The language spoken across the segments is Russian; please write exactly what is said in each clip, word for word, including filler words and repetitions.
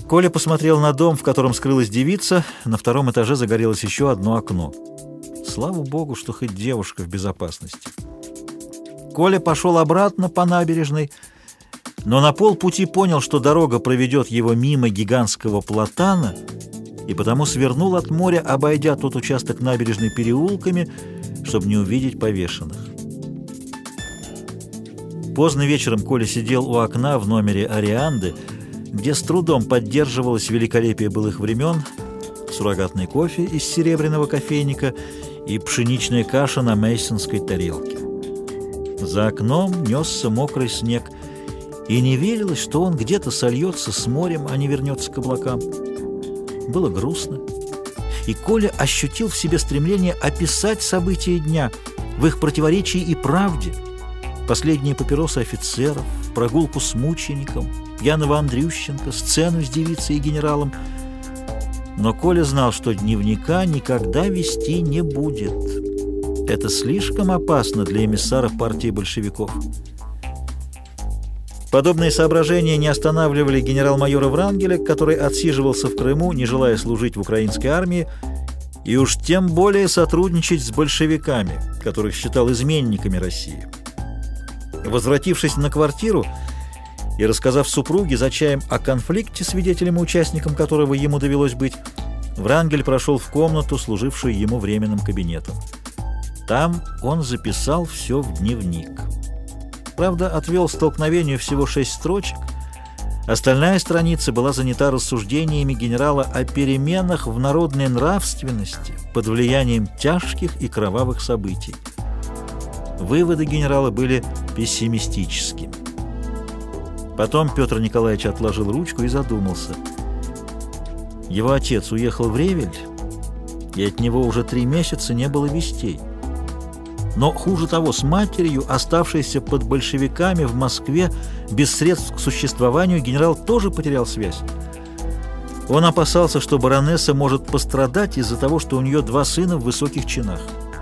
Коля посмотрел на дом, в котором скрылась девица. На втором этаже загорелось еще одно окно. Слава богу, что хоть девушка в безопасности. Коля пошел обратно по набережной, но на полпути понял, что дорога проведет его мимо гигантского платана, и потому свернул от моря, обойдя тот участок набережной переулками, чтобы не увидеть повешенных. Поздно вечером Коля сидел у окна в номере Арианды, где с трудом поддерживалось великолепие былых времен, суррогатный кофе из серебряного кофейника и пшеничная каша на мейсонской тарелке. За окном несся мокрый снег, и не верилось, что он где-то сольется с морем, а не вернется к облакам. Было грустно, и Коля ощутил в себе стремление описать события дня в их противоречии и правде. Последние папиросы офицеров, прогулку с мучеником, пьяного Андрющенко, сцену с девицей и генералом. Но Коля знал, что дневника никогда вести не будет. Это слишком опасно для эмиссаров партии большевиков. Подобные соображения не останавливали генерал-майора Врангеля, который отсиживался в Крыму, не желая служить в украинской армии, и уж тем более сотрудничать с большевиками, которых считал изменниками России. Возвратившись на квартиру и рассказав супруге за чаем о конфликте, свидетелем и участником которого ему довелось быть, Врангель прошел в комнату, служившую ему временным кабинетом. Там он записал все в дневник. Правда, отвел столкновению всего шесть строчек. Остальная страница была занята рассуждениями генерала о переменах в народной нравственности под влиянием тяжких и кровавых событий. Выводы генерала были пессимистическими. Потом Петр Николаевич отложил ручку и задумался. Его отец уехал в Ревель, и от него уже три месяца не было вестей. Но хуже того, с матерью, оставшейся под большевиками в Москве без средств к существованию, генерал тоже потерял связь. Он опасался, что баронесса может пострадать из-за того, что у нее два сына в высоких чинах.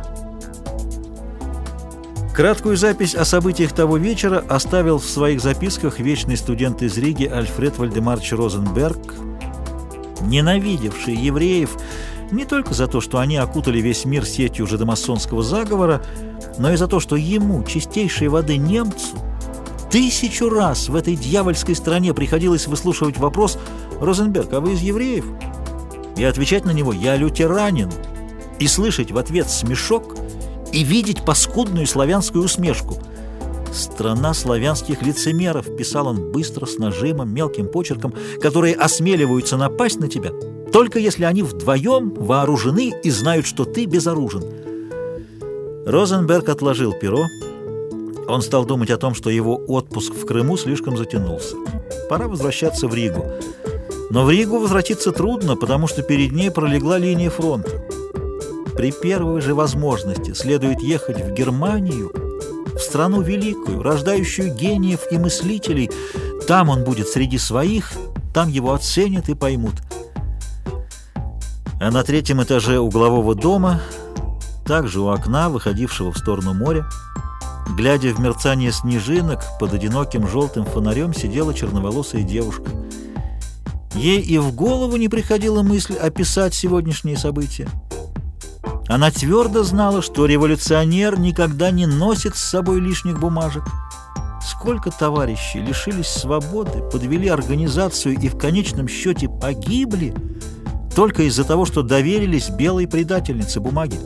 Краткую запись о событиях того вечера оставил в своих записках вечный студент из Риги Альфред Вальдемарович Розенберг, ненавидевший евреев не только за то, что они окутали весь мир сетью жидомасонского заговора, но и за то, что ему, чистейшей воды немцу, тысячу раз в этой дьявольской стране приходилось выслушивать вопрос: «Розенберг, а вы из евреев?» и отвечать на него: «Я лютеранин», и слышать в ответ смешок и видеть паскудную славянскую усмешку. «Страна славянских лицемеров», — писал он быстро, с нажимом, мелким почерком, «которые осмеливаются напасть на тебя, только если они вдвоем вооружены и знают, что ты безоружен». Розенберг отложил перо. Он стал думать о том, что его отпуск в Крыму слишком затянулся. Пора возвращаться в Ригу. Но в Ригу возвратиться трудно, потому что перед ней пролегла линия фронта. При первой же возможности следует ехать в Германию, в страну великую, рождающую гениев и мыслителей. Там он будет среди своих, там его оценят и поймут. А на третьем этаже углового дома, также у окна, выходившего в сторону моря, глядя в мерцание снежинок, под одиноким желтым фонарем сидела черноволосая девушка. Ей и в голову не приходила мысль описать сегодняшние события. Она твердо знала, что революционер никогда не носит с собой лишних бумажек. Сколько товарищей лишились свободы, подвели организацию и в конечном счете погибли только из-за того, что доверились белой предательнице бумаги.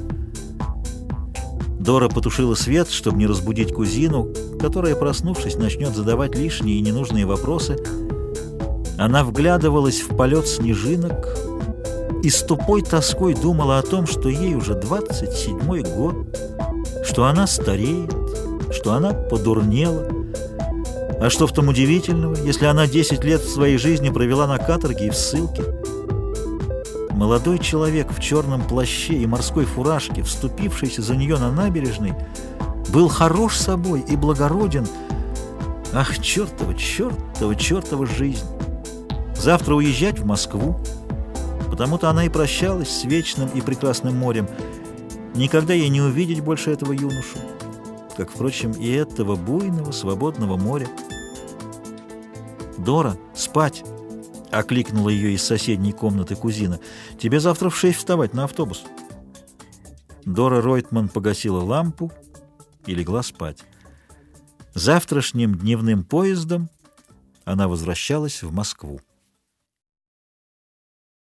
Дора потушила свет, чтобы не разбудить кузину, которая, проснувшись, начнет задавать лишние и ненужные вопросы. Она вглядывалась в полет снежинок и с тупой тоской думала о том, что ей уже двадцать седьмой год, что она стареет, что она подурнела. А что в том удивительного, если она десять лет в своей жизни провела на каторге и в ссылке? Молодой человек в черном плаще и морской фуражке, вступившийся за нее на набережной, был хорош собой и благороден. Ах, чертова, чертова, чертова жизнь! Завтра уезжать в Москву. Потому-то она и прощалась с вечным и прекрасным морем. Никогда ей не увидеть больше этого юношу, как, впрочем, и этого буйного, свободного моря. «Дора, спать!» окликнула ее из соседней комнаты кузина. «Тебе завтра в шесть вставать на автобус». Дора Ройтман погасила лампу и легла спать. Завтрашним дневным поездом она возвращалась в Москву.